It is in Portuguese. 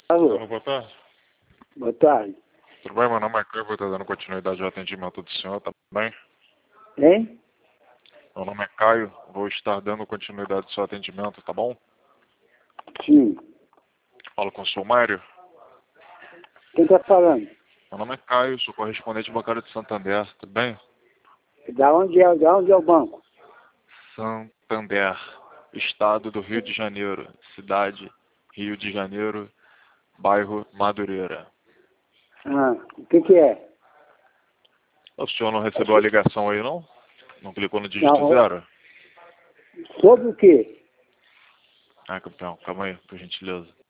Alô, Alô, boa tarde. boa tarde. Tudo bem? Meu nome é Caio, vou estar dando continuidade ao atendimento do senhor, tá bem? Hein? Meu nome é Caio, vou estar dando continuidade ao seu atendimento, tá bom? Sim. Falo com o senhor Mário. Quem está falando? Meu nome é Caio, sou correspondente bancário de Santander, tudo bem? Da onde é o banco? Santander, Estado do Rio de Janeiro, cidade Rio de Janeiro, bairro Madureira. Ah, o que é? O senhor não recebeu a ligação aí, não? Não clicou no dígito Não, zero? sobre o quê? Ah, campeão, calma aí, por gentileza.